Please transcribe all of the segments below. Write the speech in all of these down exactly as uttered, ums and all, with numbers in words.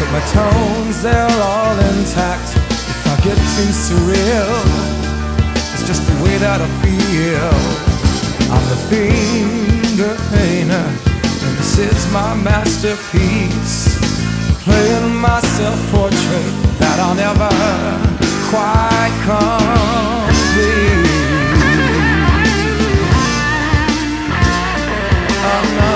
My tones, they're all intact. If I get too surreal, it's just the way that I feel. I'm the finger painter, and this is my masterpiece. Playing my self-portrait that I'll never quite complete. Oh no.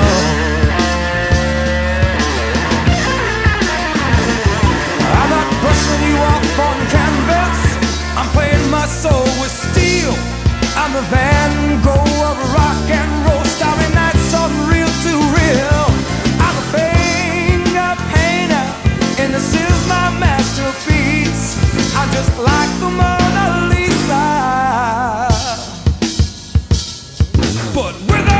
I'm not brushing you off on canvas, I'm playing my soul with steel. I'm the Van Gogh of rock and roll, starry nights on real to real. I'm a finger painter, and this is my masterpiece. I'm just like the Mona Lisa, but with